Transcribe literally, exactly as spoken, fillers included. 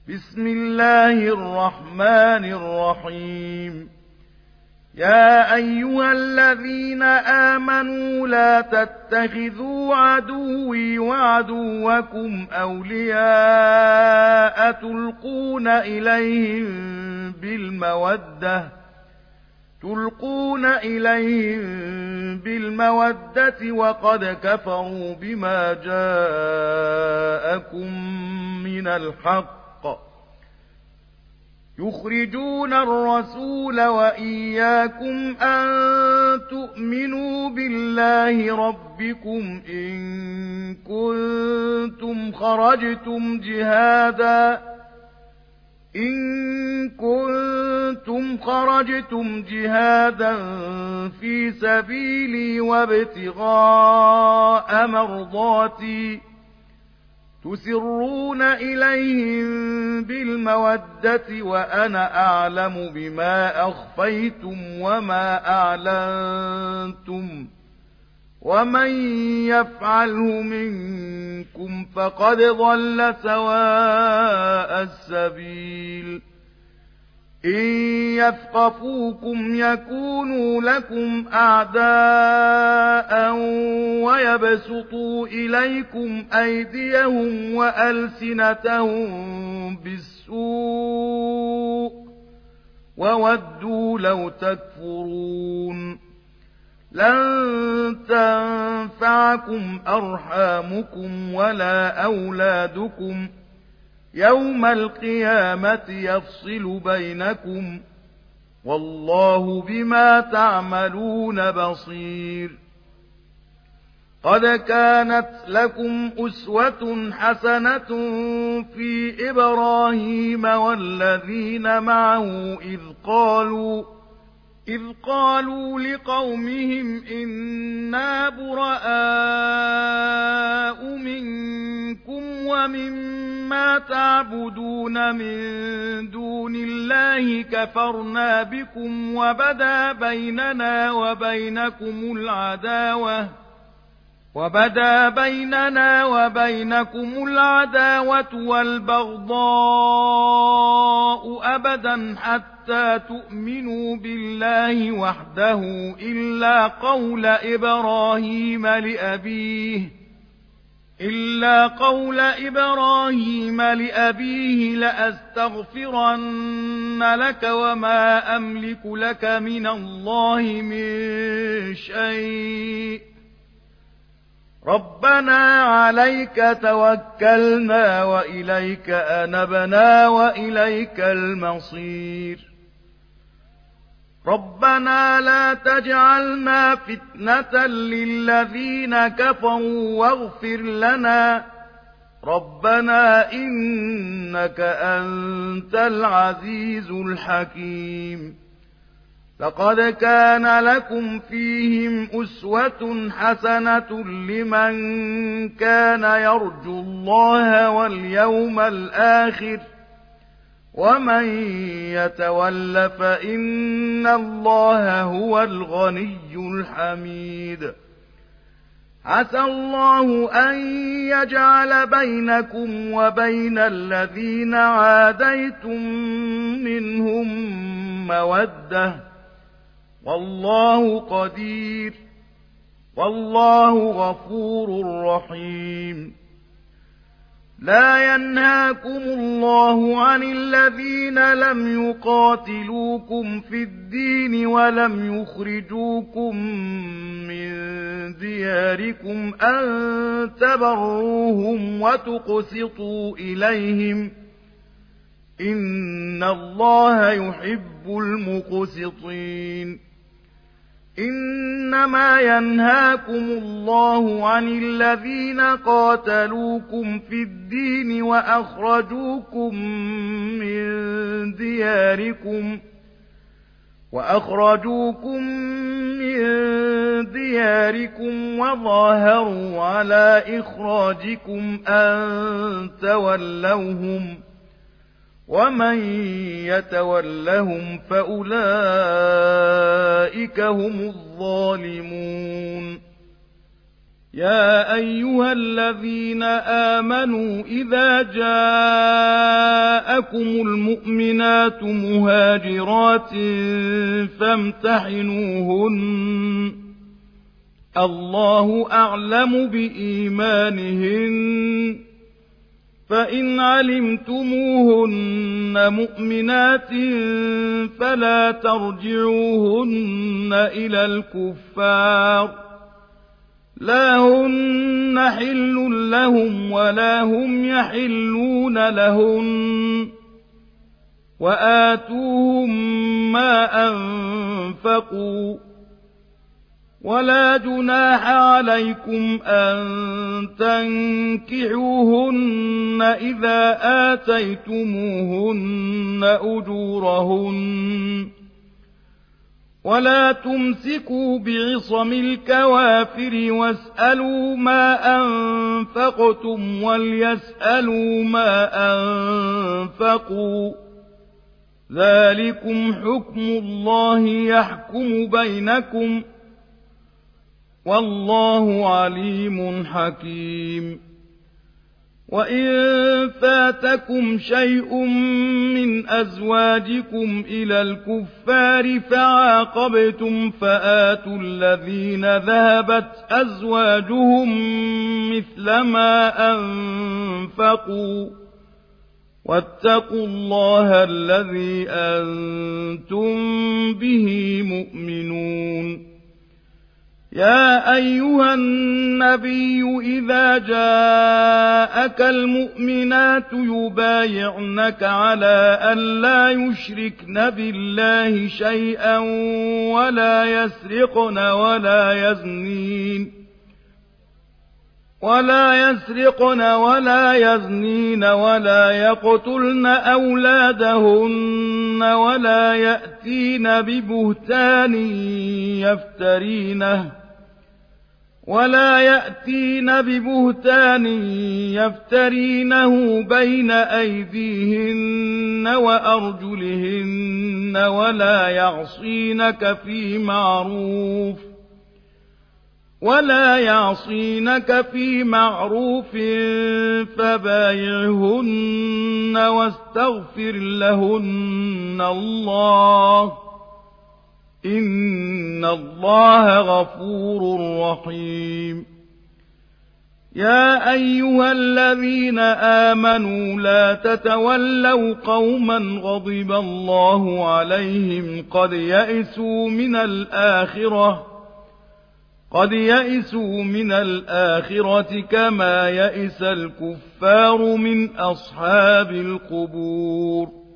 بسم الله الرحمن الرحيم. يا أيها الذين آمنوا لا تتخذوا عدوي وعدوكم أولياء تلقون إليهم بالمودة تلقون إليهم بالمودة وقد كفروا بما جاءكم من الحق يخرجون الرسول وإياكم أن تؤمنوا بالله ربكم إن كنتم خرجتم جهادا إن كنتم خرجتم جهادا في سبيلي وابتغاء مرضاتي تسرون إليهم بالمودة وأنا أعلم بما أخفيتم وما أعلنتم ومن يفعله منكم فقد ضل سواء السبيل. إن يثقفوكم يكونوا لكم أعداء ويبسطوا إليكم أيديهم وألسنتهم بالسوء وودوا لو تكفرون. لن تنفعكم أرحامكم ولا أولادكم يوم القيامة يفصل بينكم والله بما تعملون بصير. قد كانت لكم أسوة حسنة في إبراهيم والذين معه إذ قالوا إذ قالوا لقومهم إنا براء منكم ومما تعبدون من دون الله كفرنا بكم وبدا بيننا وبينكم العداوة وبدا بيننا وبينكم العداوة والبغضاء أبدا حتى تؤمنوا بالله وحده إلا قول إبراهيم لأبيه إلا قول إبراهيم لأبيه لأستغفرن لك وما أملك لك من الله من شيء ربنا عليك توكلنا وإليك أنبنا وإليك المصير. ربنا لا تجعلنا فتنة للذين كفروا واغفر لنا ربنا إنك أنت العزيز الحكيم. لقد كان لكم فيهم أسوة حسنة لمن كان يرجو الله واليوم الآخر ومن يتول فإن الله هو الغني الحميد. عسى الله أن يجعل بينكم وبين الذين عاديتم منهم مودة والله قدير والله غفور رحيم. لا ينهاكم الله عن الذين لم يقاتلوكم في الدين ولم يخرجوكم من دياركم أن تبروهم وتقسطوا إليهم إن الله يحب المقسطين. إنما ينهاكم الله عن الذين قاتلوكم في الدين وأخرجوكم من دياركم وأخرجوكم من دياركم وظاهروا على إخراجكم أن تولوهم ومن يتولهم فأولئك هم الظالمون. يا أيها الذين آمنوا إذا جاءكم المؤمنات مهاجرات فامتحنوهن الله أعلم بإيمانهن فإن علمتموهن مؤمنات فلا ترجعوهن إلى الكفار لا هن حل لهم ولا هم يحلون لهن وآتوهم ما أنفقوا ولا جناح عليكم أن تنكحوهن إذا آتيتموهن أجورهن ولا تمسكوا بعصم الكوافر واسألوا ما أنفقتم وليسألوا ما أنفقوا ذلكم حكم الله يحكم بينكم والله عليم حكيم وإن فاتكم شيء من أزواجكم إلى الكفار فعاقبتم فآتوا الذين ذهبت أزواجهم مثل ما أنفقوا واتقوا الله الذي أنتم به مؤمنون يا أيها النبي إذا جاءك المؤمنات يبايعنك على أن لا يشركن بالله شيئا ولا يسرقن ولا يزنين ولا يسرقن ولا يزنين ولا يقتلن أولادهن ولا يأتين ببهتان يفترينه ولا يأتين ببهتان يفترينه بين أيديهن وأرجلهن ولا يعصينك في معروف ولا يعصينك في معروف فبايعهن واستغفر لهن الله إن الله غفور رحيم يا أيها الذين آمنوا لا تتولوا قوما غضب الله عليهم قد يئسوا من الآخرة قد يئسوا من الآخرة كما يئس الكفار من أصحاب القبور